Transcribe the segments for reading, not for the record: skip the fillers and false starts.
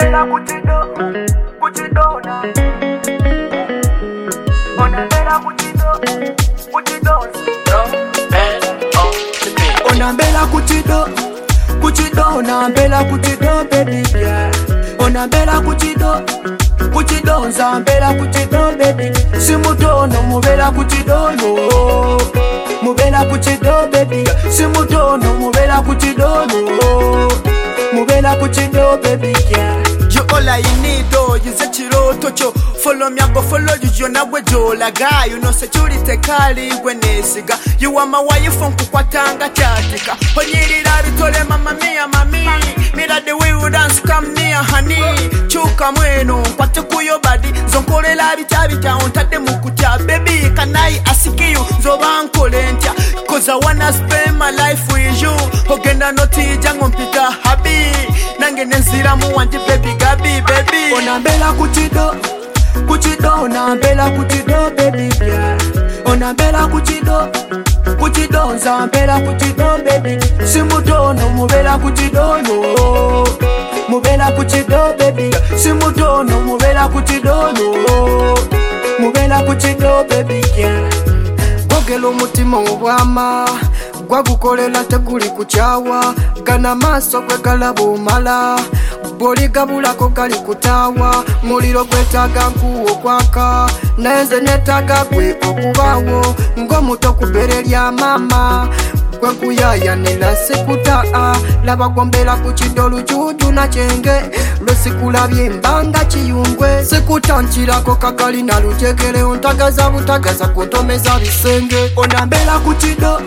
bela kuchido, kuchidona. Ona bela kuchido, kuchidona. Ona bela kuchido, kuchidona, bela kuchido, baby girl. Ona bela kuchido, kuchidonza, bela kuchido, baby. Simutono, mubela kuchidono. Mubela kuchido, baby. Simutono, mubela kuchidono. Mubela kuchido, baby girl. You all I need, oh, you say chiroto cho. Follow me, I go follow you, you know we do la guy. You know security kali when nesiga. You are my wife from Kukwatanga chatika. Onyiri rabi tole mama mia mami. Mira the way you dance come near honey. Chuka mweno, kwate kuyo body. Zonkole labi chabita, ontade mukucha. Baby, can I ask you, zobankole ntia. Cause I wanna spend my life with you. Hogenda noti jango mpika habi. Nange nenzira muwanti baby gabi baby. Ona bela kuchido, kuchidona, bela kuchido, baby girl. Ona bela kuchido, kuchidonza, bela kuchido, baby. Simutono, mubela kuchidono. Mubela kuchido, baby. Simutono, mubela kuchidono. Mubela kuchido, baby girl. Bogela omutima obwama gwagukolela teguli kuchawa gana maaso gwe galaba omala bw'oligabulako gali kutaawa muliro gwetaaga nkuwo kwaka naye nze neetaaga gwe okubaawo ng'omuto ku bbere lya maama gwe nkuyaayanira sikutaa laba gwombera ku kiddo lujuuju na kyenge lwe sikulabye mbanga kiyungwe sikutankirako kagali na lujegere ontagaza butagaza kuntomeza bisenge. Ona bela kuchido,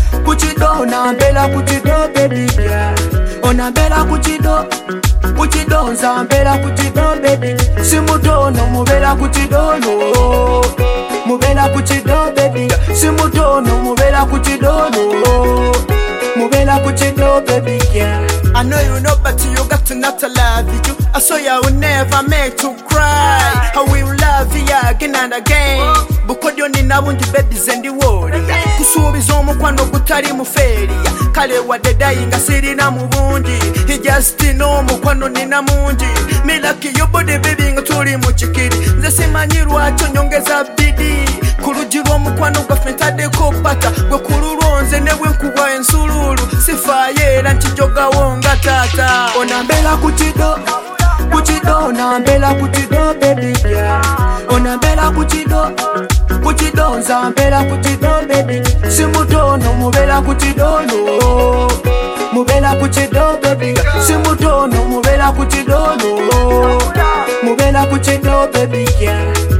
kuchidona, bela kuchido, baby girl. Ona bela kuchido, kuchidonza, bela kuchido, baby. Simutono, mubela kuchidono. Mubela kuchido, baby. Simutono, mubela kuchidono. Mubela kuchido, baby girl. I know you know, but you got to not to love you. I saw you will never make to cry. I will love you again and again. Because you need now the babies and the world. Kusubiza omukwano gutali muferiya. Kale wadde dayinga sirina mubundi. He just know omukwano nina mungi. Me lucky your body baby nga tuli mu kikiri. Nze simanyi lwaki onyongeza bidi. Kulugi lw'omukwano gwaffe ntaddeko pata. Gwe kululwo ne bwe nkuwa ensululu. Sifaayo era nkijogawo nga taata. Ona bela kuchido, kuchidona, bela kuchido, baby girl. Ona bela kuchido, kuchidonza, bela kuchido, baby. Simutono, mubela kuchidono. Mubela kuchido, baby. Simutono, mubela kuchidono. Mubela kuchido, baby girl.